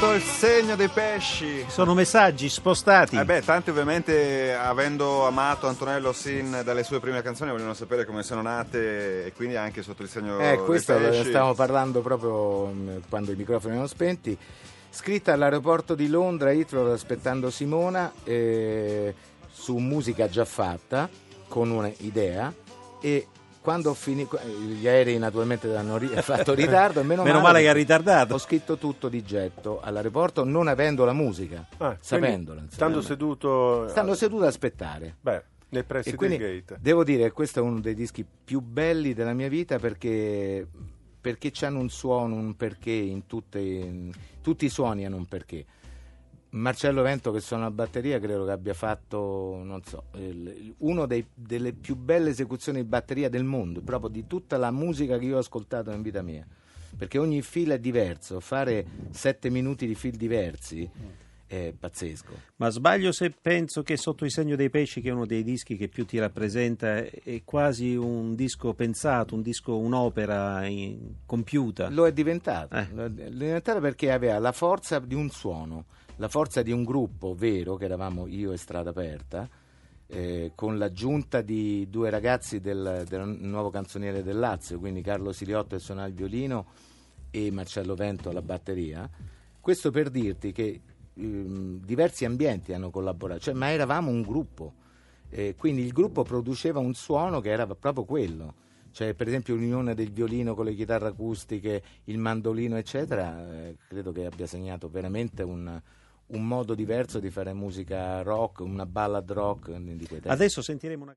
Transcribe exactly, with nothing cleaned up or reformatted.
sotto il segno dei pesci. Sono messaggi spostati. Eh beh, tanti ovviamente, avendo amato Antonello sin dalle sue prime canzoni, vogliono sapere come sono nate e quindi anche sotto il segno Eh, dei questo pesci. stavamo parlando proprio mh, quando i microfoni erano spenti. Scritta all'aeroporto di Londra, Heathrow, aspettando Simona, eh, su musica già fatta, con un'idea, e quando ho finito, gli aerei naturalmente hanno ri- fatto ritardo, e meno, Meno male, male che ha ritardato. Ho scritto tutto di getto all'aeroporto, non avendo la musica, Ah, sapendola. Stando insomma. seduto... Stando seduto ad aspettare. Beh, nei pressi E del quindi gate. devo dire che questo è uno dei dischi più belli della mia vita, perché perché c'hanno un suono, un perché in tutte in, tutti i suoni hanno un perché. Marcello Vento, che suona la batteria, credo che abbia fatto, non so, il, uno dei, delle più belle esecuzioni di batteria del mondo, proprio di tutta la musica che io ho ascoltato in vita mia, perché ogni filo è diverso, fare sette minuti di fil diversi è pazzesco. Ma sbaglio se penso che Sotto il segno dei pesci, che è uno dei dischi che più ti rappresenta, è quasi un disco pensato, un disco, un'opera in- compiuta. Lo è diventato, Eh. lo è diventato perché aveva la forza di un suono, la forza di un gruppo vero, che eravamo io e Strada Aperta, eh, con l'aggiunta di due ragazzi del, del nuovo canzoniere del Lazio, quindi Carlo Siliotto che suona il violino e Marcello Vento alla batteria. Questo per dirti che ehm, diversi ambienti hanno collaborato, cioè, ma eravamo un gruppo, eh, quindi il gruppo produceva un suono che era proprio quello. Cioè, per esempio, l'unione del violino con le chitarre acustiche, il mandolino, eccetera, eh, credo che abbia segnato veramente un, un modo diverso di fare musica rock, una ballad rock di quei tempi. Adesso sentiremo una